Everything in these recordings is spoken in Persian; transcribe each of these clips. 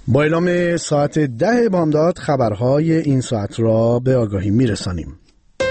با اعلام ساعت 10 بامداد خبرهای این ساعت را به آگاهی میرسانیم.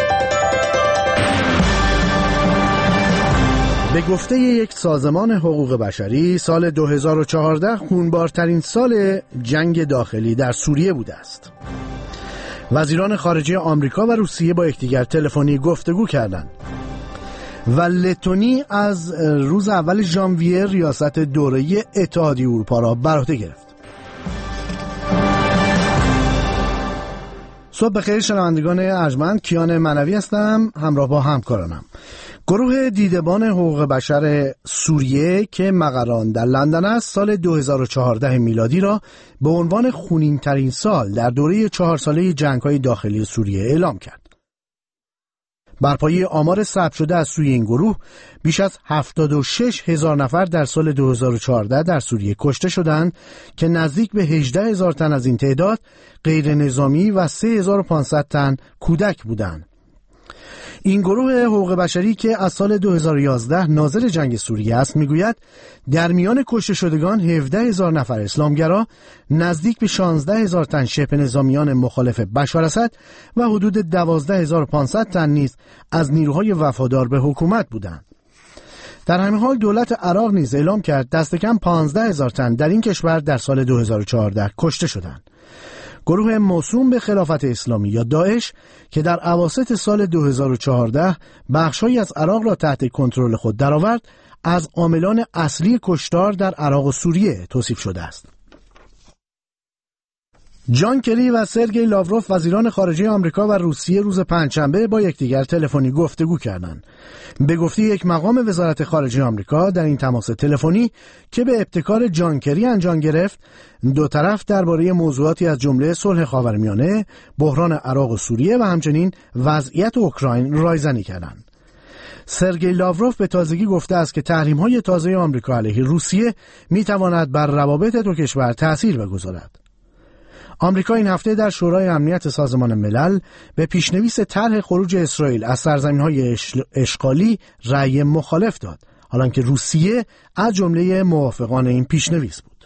به گفته یک سازمان حقوق بشری سال 2014 خونبارترین سال جنگ داخلی در سوریه بوده است. وزیران خارجه آمریکا و روسیه با یکدیگر تلفنی گفتگو کردند و لتونی از روز اول ژانویه ریاست دوره اتحادیه اروپا را بر عهده گرفت. صبح بخیر شنوندگان ارجمند، کیان منوی هستم همراه با همکارانم. گروه دیدبان حقوق بشر سوریه که مقر آن در لندن است سال 2014 میلادی را به عنوان خونین‌ترین سال در دوره 4 ساله جنگ‌های داخلی سوریه اعلام کرد. بر پایه آمار ثبت شده از سوی این گروه بیش از 76,000 نفر در سال 2014 در سوریه کشته شدند که نزدیک به 18,000 تن از این تعداد غیر نظامی و 3,500 تن کودک بودند. این گروه حقوق بشری که از سال 2011 ناظر جنگ سوریه است میگوید در میان کشته شدگان 17,000 نفر اسلامگرا، نزدیک به 16,000 تن شبه نظامیان مخالف بشار اسد و حدود 12,500 تن نیز از نیروهای وفادار به حکومت بودند. در همین حال دولت عراق نیز اعلام کرد دست کم 15,000 تن در این کشور در سال 2014 کشته شدند. گروه موسوم به خلافت اسلامی یا داعش که در اواسط سال 2014 بخش‌هایی از عراق را تحت کنترل خود درآورد، از عاملان اصلی کشتار در عراق و سوریه توصیف شده است. جان کری و سرگئی لاوروف وزیران خارجه آمریکا و روسیه روز پنجشنبه با یکدیگر تلفنی گفتگو کردند. به گفته یک مقام وزارت خارجه آمریکا در این تماس تلفنی که به ابتکار جان کری انجام گرفت، دو طرف درباره موضوعاتی از جمله صلح خاورمیانه، بحران عراق و سوریه و همچنین وضعیت اوکراین رایزنی کردند. سرگئی لاوروف به تازگی گفته است که تحریم‌های تازه آمریکا علیه روسیه می‌تواند بر روابط دو کشور تأثیر بگذارد. آمریکا این هفته در شورای امنیت سازمان ملل به پیشنویس طرح خروج اسرائیل از سرزمین‌های اشغالی رأی مخالف داد، حالانکه روسیه از جمله موافقان این پیشنویس بود.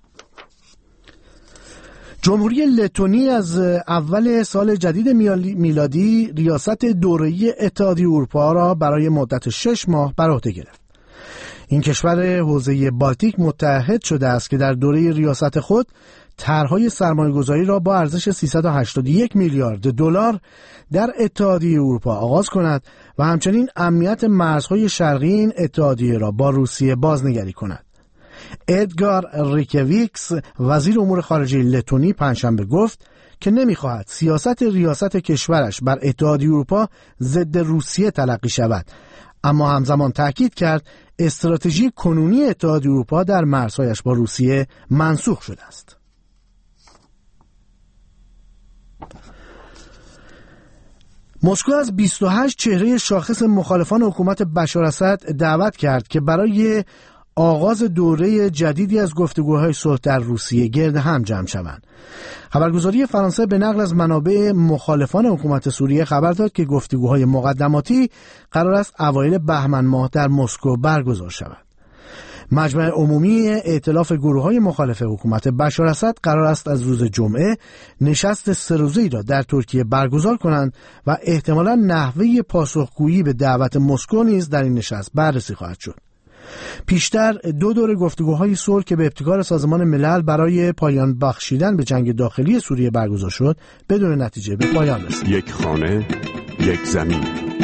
جمهوری لتونی از اول سال جدید میلادی ریاست دوره‌ای اتحادیه اروپا را برای مدت 6 ماه بر عهده گرفت. این کشور حوزه بالتیک متحد شده است که در دوره ریاست خود طرح‌های سرمایه‌گذاری را با ارزش 381 میلیارد دلار در اتحادیه اروپا آغاز کند و همچنین امنیت مرزهای شرقی این اتحادیه را با روسیه بازنگری کند. ادگار ریکویکس وزیر امور خارجه لتونی پنجشنبه گفت که نمی‌خواهد سیاست ریاست کشورش بر اتحادیه اروپا ضد روسیه تلقی شود، اما همزمان تاکید کرد استراتژی کنونی اتحادیه اروپا در مرزهایش با روسیه منسوخ شده است. مسکو از 28 چهره شاخص مخالفان حکومت بشار اسد دعوت کرد که برای آغاز دوره جدیدی از گفتگوهای صلح در روسیه گرد هم جمع شوند. خبرگزاری فرانسه به نقل از منابع مخالفان حکومت سوریه خبر داد که گفتگوهای مقدماتی قرار است اوایل بهمن ماه در مسکو برگزار شود. مجمع عمومی ائتلاف گروه‌های مخالف حکومت بشار اسد قرار است از روز جمعه نشست 3 روزه‌ای را در ترکیه برگزار کنند و احتمالاً نحوه پاسخگویی به دعوت مسکو نیز در این نشست بررسی خواهد شد. پیشتر 2 دوره گفتگوهای صلح که به ابتکار سازمان ملل برای پایان بخشیدن به جنگ داخلی سوریه برگزار شد بدون نتیجه به پایان رسید. یک خانه، یک زمین.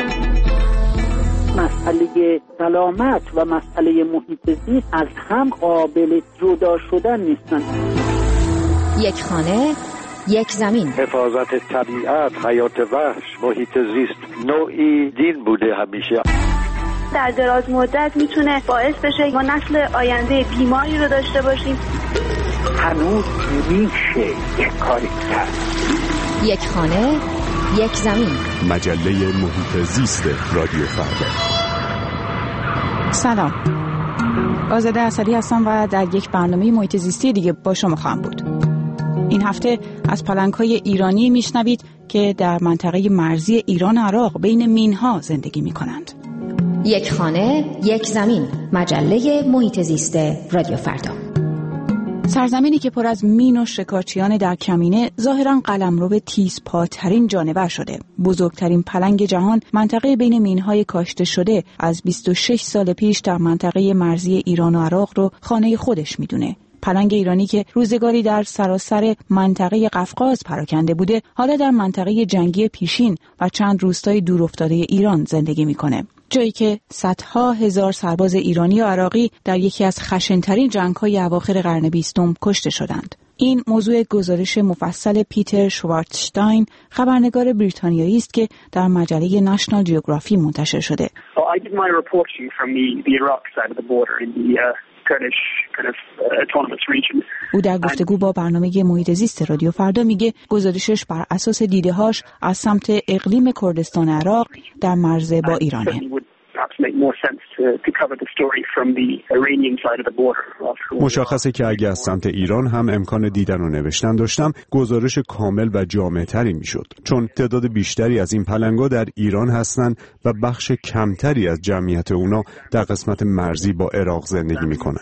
مسئله سلامت و مسئله محیط زیست از هم قابل جدا شدن نیستند. یک خانه، یک زمین. حفاظت طبیعت، حیات وحش، محیط زیست نوعی دین بوده همیشه. در دراز مدت میتونه باعث بشه ما نسل آینده بیماری رو داشته باشیم. هنوز میشه یک کاری کرد. یک خانه، یک زمین. مجله محیط زیست رادیو فردا. سلام، آزاده اسدی هستم و در یک برنامه محیط زیستی دیگه با شما خواهم بود. این هفته از پلنگ‌های ایرانی میشنوید که در منطقه مرزی ایران عراق بین مینها زندگی میکنند. یک خانه، یک زمین. مجله محیط زیست رادیو فردا. سرزمینی که پر از مین و شکارچیان در کمینه ظاهراً قلمرو تیزپاترین جانور شده. بزرگترین پلنگ جهان منطقه بین مینهای کاشته شده از 26 سال پیش در منطقه مرزی ایران و عراق رو خانه خودش میدونه. پلنگ ایرانی که روزگاری در سراسر منطقه قفقاز پراکنده بوده، حالا در منطقه جنگی پیشین و چند روستای دورافتاده ایران زندگی میکنه. جایی که صدها هزار سرباز ایرانی و عراقی در یکی از خشن‌ترین جنگ‌های اواخر قرن 20 کشته شدند. این موضوع گزارش مفصل پیتر شوارتشتاین، خبرنگار بریتانیایی است که در مجله نشنال جیوگرافی منتشر شده. او در گفتگو با برنامه محیط زیست رادیو فردا میگه گزارشش بر اساس دیده‌هاش از سمت اقلیم کردستان عراق در مرز با ایرانه. مشخصه که اگه از سمت ایران هم امکان دیدن و نوشتن داشتم، گزارش کامل و جامع‌تری میشد، چون تعداد بیشتری از این پلنگا در ایران هستند و بخش کمتری از جمعیت اونا در قسمت مرزی با عراق زندگی میکنن.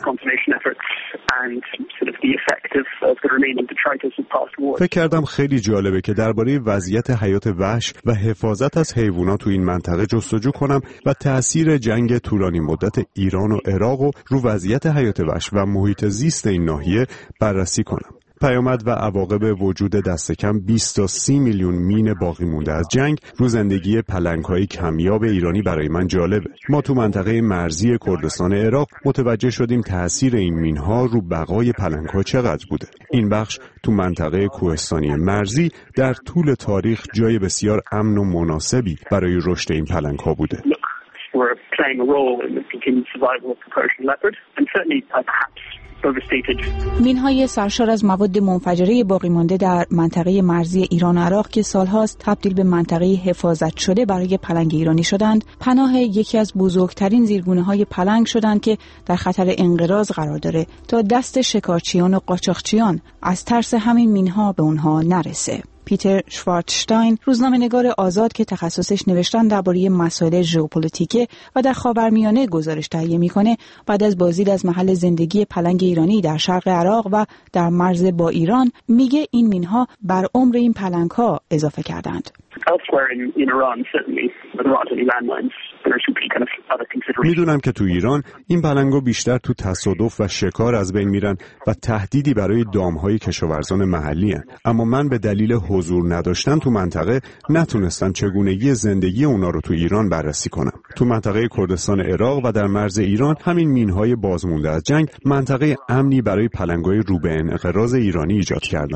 فکر کردم خیلی جالبه که درباره وضعیت حیات وحش و حفاظت از حیوانات تو این منطقه جستجو کنم و تأثیر جنگ طولانی مدت ایران و عراق رو وضعیت حیات وحش و محیط زیست این ناحیه بررسی کنم. پیامد و عواقب وجود دست کم 20 تا 30 میلیون مین باقی مونده از جنگ رو زندگی پلنگ‌های کمیاب ایرانی برای من جالبه. ما تو منطقه مرزی کردستان عراق متوجه شدیم تأثیر این مین‌ها رو بقای پلنگ‌ها چقدر بوده. این بخش تو منطقه کوهستانی مرزی در طول تاریخ جای بسیار امن و مناسبی برای رشد این پلنگ‌ها بوده. مین‌های سرشار از مواد منفجره باقی مانده در منطقه مرزی ایران و عراق که سالهاست تبدیل به منطقه حفاظت شده برای پلنگ ایرانی شدند، پناه یکی از بزرگترین زیرگونه‌های پلنگ شدند که در خطر انقراض قرار داره تا دست شکارچیان و قاچاقچیان از ترس همین مین‌ها به اونها نرسه. پیتر شوارتشتاین، روزنامه‌نگار آزاد که تخصصش نوشتن درباره مسائل ژئوپلیتیکه و در خاورمیانه گزارش تهیه میکنه، بعد از بازدید از محل زندگی پلنگ ایرانی در شرق عراق و در مرز با ایران، میگه این مینها بر عمر این پلنگ‌ها اضافه کردند. میدونم که تو ایران این پلنگا بیشتر تو تصادف و شکار از بین میرن و تهدیدی برای دامهای کشاورزان محلی هن. اما من به دلیل حضور نداشتن تو منطقه نتونستم چگونگی زندگی اونا رو تو ایران بررسی کنم. تو منطقه کردستان عراق و در مرز ایران همین مینهای بازمونده از جنگ منطقه امنی برای پلنگای رو به انقراض ایرانی ایجاد کردن.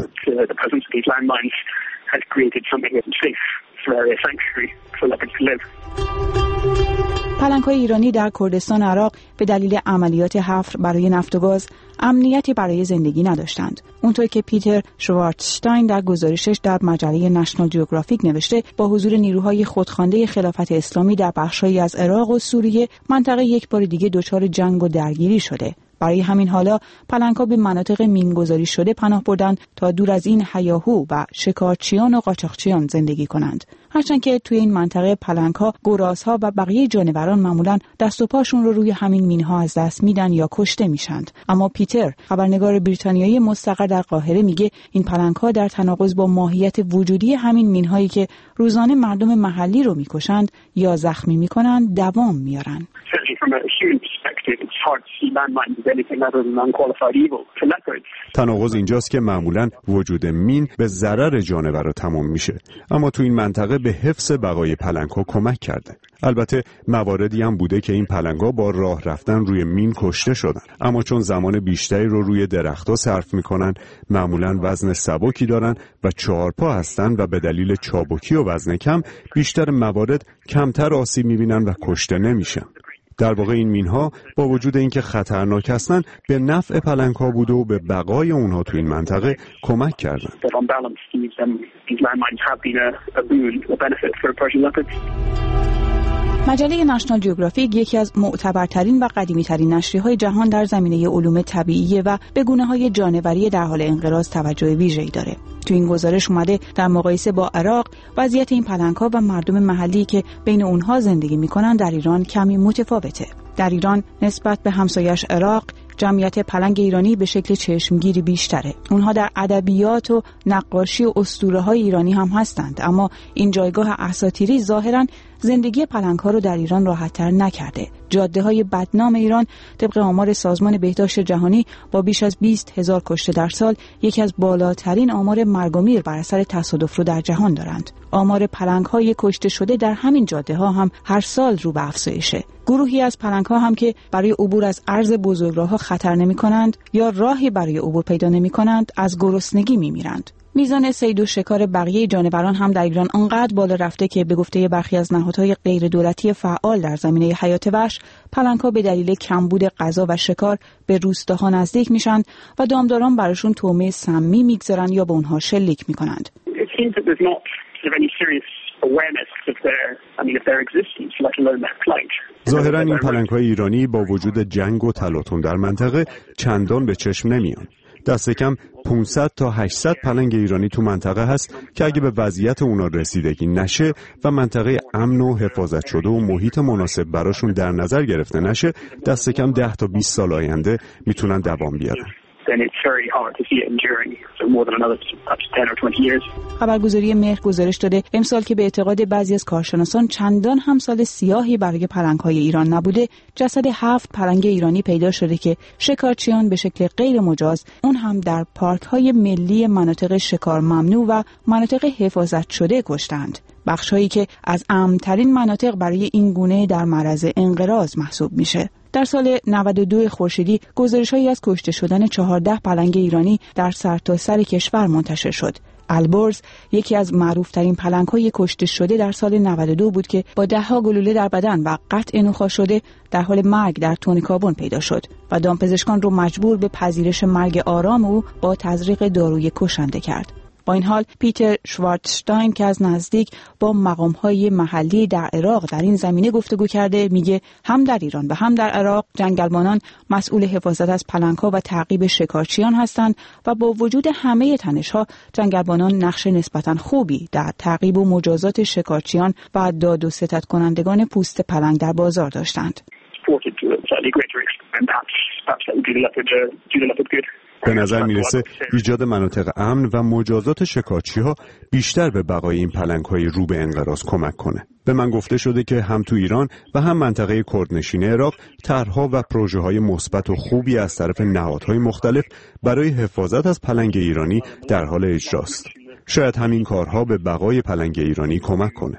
پلنگ‌های ایرانی در کردستان عراق به دلیل عملیات حفر برای نفت و گاز امنیتی برای زندگی نداشتند. اونطور که پیتر شوارتشتاین در گزارشش در مجله نشنال جیوگرافیک نوشته، با حضور نیروهای خودخوانده خلافت اسلامی در بخش‌هایی از عراق و سوریه، منطقه یک بار دیگه دچار جنگ و درگیری شده. برای همین حالا پلنگ‌ها به مناطق مینگذاری شده پناه بردند تا دور از این هیاهو و شکارچیان و قاچاقچیان زندگی کنند. هرچند که توی این منطقه پلنگ‌ها، گرازها و بقیه جانوران معمولاً دست و پاشون رو روی همین مین‌ها از دست میدن یا کشته میشند. اما پیتر، خبرنگار بریتانیایی مستقر در قاهره، میگه این پلنگ‌ها در تناقض با ماهیت وجودی همین مین‌هایی که روزانه مردم محلی رو میکشند یا زخمی میکنند دوام میارن. تناقض اینجاست که معمولاً وجود مین به ضرر جانور تمام میشه، اما تو این منطقه به حفظ بقای پلنگ‌ها کمک کرده. البته مواردی هم بوده که این پلنگ‌ها با راه رفتن روی مین کشته شدن، اما چون زمان بیشتری رو روی درخت‌ها صرف میکنن، معمولاً وزن سبکی دارن و چهارپا هستن و به دلیل چابکی و وزن کم بیشتر موارد کمتر آسیب میبینن و کشته نمیشن. در واقع این مین‌ها با وجود اینکه خطرناک هستن به نفع پلنگ‌ها بوده و به بقای اونها تو این منطقه کمک کردن. مجله نشنال جیوگرافیک یکی از معتبرترین و قدیمی‌ترین نشریه‌های جهان در زمینه علوم طبیعی و به گونه‌های جانوری در حال انقراض توجه ویژه‌ای داره. تو این گزارش اومده در مقایسه با عراق وضعیت این پلنگ‌ها و مردم محلی که بین اونها زندگی می‌کنن در ایران کمی متفاوته. در ایران نسبت به همسایش عراق جمعیت پلنگ ایرانی به شکل چشمگیری بیشتره. اونها در ادبیات و نقاشی و اسطوره‌های ایرانی هم هستند، اما این جایگاه اساطیری ظاهراً زندگی پلنگ‌ها رو در ایران راحت‌تر نکرده. جاده‌های بدنام ایران طبق آمار سازمان بهداشت جهانی با بیش از 20,000 کشته در سال یکی از بالاترین آمار مرگ و میر بر اثر تصادف رو در جهان دارند. آمار پلنگ‌های کشته شده در همین جاده‌ها هم هر سال رو به افزایشه. گروهی از پلنگ‌ها هم که برای عبور از عرض بزرگراه‌ها خطر نمی‌کنند یا راهی برای عبور پیدا نمی‌کنند، از گرسنگی می‌میرند. میزان صید و شکار بقیه جانوران هم در ایران آنقدر بالا رفته که به گفته برخی از نهادهای غیر دولتی فعال در زمینه حیات وحش، پلنگ‌ها به دلیل کمبود غذا و شکار به روستاها نزدیک میشن و دامداران براشون طعمه سمی میگذارن یا به اونها شلیک میکنند. ظاهراً این پلنگ‌های ایرانی با وجود جنگ و تلاطم در منطقه چندان به چشم نمیان. دست کم 500 تا 800 پلنگ ایرانی تو منطقه هست که اگه به وضعیت اونا رسیدگی نشه و منطقه امن و حفاظت شده و محیط مناسب براشون در نظر گرفته نشه، دست کم 10 تا 20 سال آینده میتونن دوام بیارن. خبرگزاری مهر گزارش داده امسال که به اعتقاد بعضی از کارشناسان چندان هم سال سیاهی برای پلنگ‌های ایران نبوده، جسد 7 پلنگ ایرانی پیدا شده که شکارچیان به شکل غیر مجاز، اون هم در پارک‌های ملی مناطق شکار ممنوع و مناطق حفاظت شده کشتند. بخش‌هایی که از امن‌ترین مناطق برای این گونه در معرض انقراض محسوب میشه. در سال 92 خورشیدی گزارش‌هایی از کشته شدن 14 پلنگ ایرانی در سرتاسر کشور منتشر شد. البرز یکی از معروف‌ترین پلنگ‌های کشته شده در سال 92 بود که با 10 گلوله در بدن و قطع نخاع شده در حال مرگ در تن کابون پیدا شد و دامپزشکان رو مجبور به پذیرش مرگ آرام او با تزریق داروی کشنده کرد. با این حال پیتر شوارتشتاین که از نزدیک با مقام‌های محلی در عراق در این زمینه گفتگو کرده، میگه هم در ایران و هم در عراق جنگلبانان مسئول حفاظت از پلنگ‌ها و تعقیب شکارچیان هستند و با وجود همه تنش‌ها جنگلبانان نقش نسبتاً خوبی در تعقیب و مجازات شکارچیان و داد و ستد کنندگان پوست پلنگ در بازار داشتند. به نظر میرسه ایجاد مناطق امن و مجازات شکارچی‌ها بیشتر به بقای این پلنگ‌های رو به انقراض کمک کنه. به من گفته شده که هم تو ایران و هم منطقه کردنشین عراق طرح‌ها و پروژه‌های مثبت و خوبی از طرف نهادهای مختلف برای حفاظت از پلنگ ایرانی در حال اجراست. شاید همین کارها به بقای پلنگ ایرانی کمک کنه.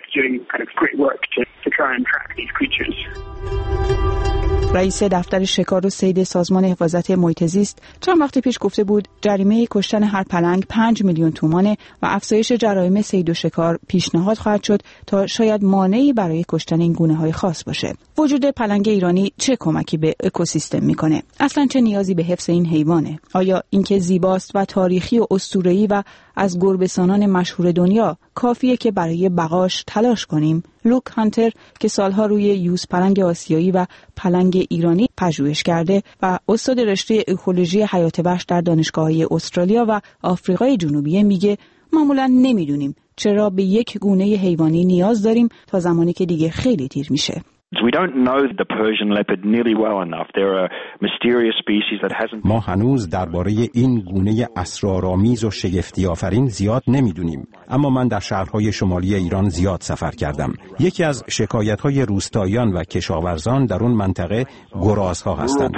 رئیس دفتر شکار و صید سازمان حفاظت محیط زیست چند وقت پیش گفته بود جریمه کشتن هر پلنگ 5 میلیون تومانه و افزایش جرایم صید و شکار پیشنهاد خواهد شد تا شاید مانعی برای کشتن این گونه‌های خاص باشه. وجود پلنگ ایرانی چه کمکی به اکوسیستم میکنه؟ اصلا چه نیازی به حفظ این حیوانه؟ آیا اینکه زیباست و تاریخی و اسطوره‌ای و از گربه‌سانان مشهور دنیا کافیه که برای بقاش تلاش کنیم؟ لوک هانتر که سالها روی یوز پلنگ آسیایی و پلنگ ایرانی پژوهش کرده و استاد رشته اکولوژی حیات وحش در دانشگاه‌های استرالیا و آفریقای جنوبی میگه معمولاً نمیدونیم چرا به یک گونه حیوانی نیاز داریم تا زمانی که دیگه خیلی دیر میشه. ما هنوز درباره این گونه اسرارآمیز و شگفتی آفرین زیاد نمیدونیم، اما من در شهرهای شمالی ایران زیاد سفر کردم. یکی از شکایت‌های روستاییان و کشاورزان در اون منطقه گرازها هستند.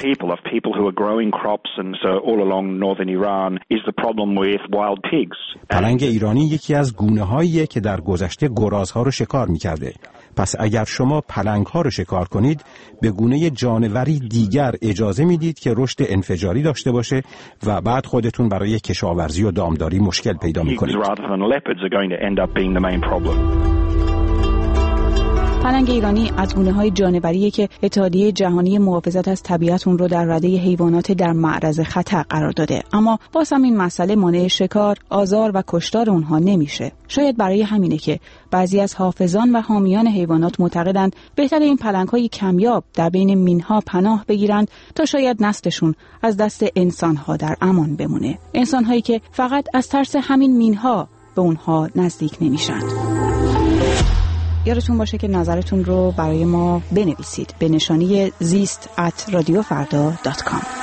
پلنگ ایرانی یکی از گونه‌هاییه که در گذشته گرازها رو شکار می‌کرده. پس اگر شما پلنگ‌ها رو شکار کنید، به گونه جانوری دیگر اجازه میدید که رشد انفجاری داشته باشه و بعد خودتون برای کشاورزی و دامداری مشکل پیدا می‌کنید. پلنگ ایرانی از گونه‌های جانوریه که اتحادیه جهانی محافظت از طبیعت اون رو در رده حیوانات در معرض خطر قرار داده، اما باز هم این مسئله مانع شکار، آزار و کشتار اونها نمیشه. شاید برای همینه که بعضی از حافظان و حامیان حیوانات معتقدند بهتر این پلنگ‌های کمیاب در بین مین‌ها پناه بگیرند تا شاید نسلشون از دست انسان‌ها در امان بمونه. انسان‌هایی که فقط از ترس همین مین‌ها به اونها نزدیک نمیشن. یادتون باشه که نظرتون رو برای ما بنویسید به نشانی زیست@radiofarda.com.